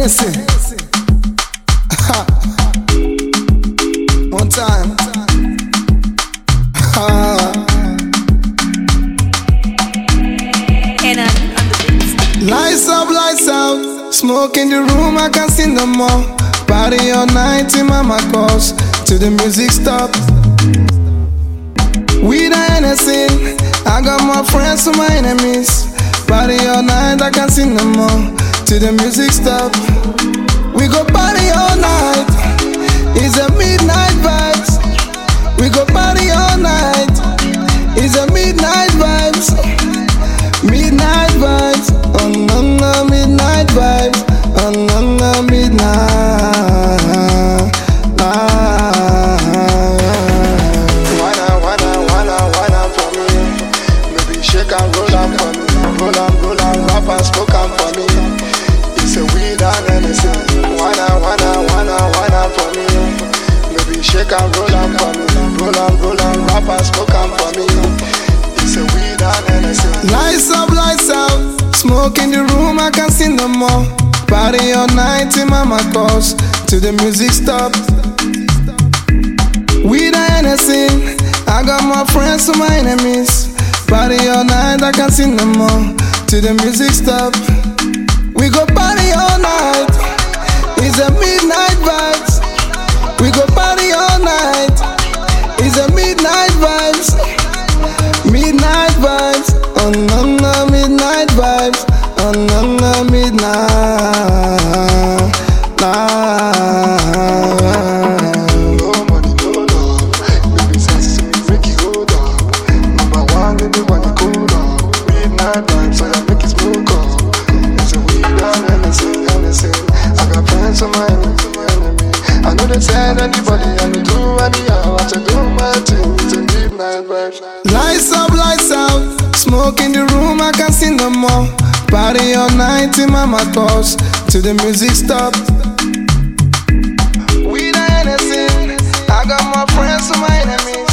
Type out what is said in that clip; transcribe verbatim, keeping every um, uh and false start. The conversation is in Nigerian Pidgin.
Hennessy. One time. Lights up, lights out. Smoke in the room, I can't see no more. Party all night till mama calls, till the music stop. Weed and Hennessy, I got more friends to my enemies. Party all night, I can't see no more, till the music stop. We go party all night, it's a midnight vibes. We go party all night, it's a midnight vibes. Midnight vibes, oh no no, midnight vibes, oh no no, midnight. Wanna, wanna, wanna, wanna for me. Maybe shake and roll on for me. Roll on, roll on, rap and smoke on for me. It's a weed and Hennessy. Wanna, wanna, wanna, wanna for me. Maybe shake and roll on for me. Roll on, roll on, rap and smoke on for me. It's a weed and Hennessy. Lights up, lights out. Smoke in the room, I can't see no more. Party all night till mama calls, till the music stop. Weed and Hennessy, I got more friends to my enemies. Party all night, I can't see no more, till the music stop. We go party all night, it's a midnight vibes. We go party all night, it's a midnight vibes. Midnight vibes, oh no no, midnight vibes, oh no no, midnight. Nah. No money, no love, baby says me make it hold up. Number one, baby wanna cool up. Midnight vibes, so I make it smoke up. It's a weed and Hennessy, Hennessy. I got friends of mine, enemy. I know they said anybody, I don't do anyhow. I just do my thing, it's a midnight vibes. Lights up, lights out. Smoke in the room, I can't see no more. Party all night till mama calls, till the music stop. Weed and Hennessy, I got more friends to my enemies.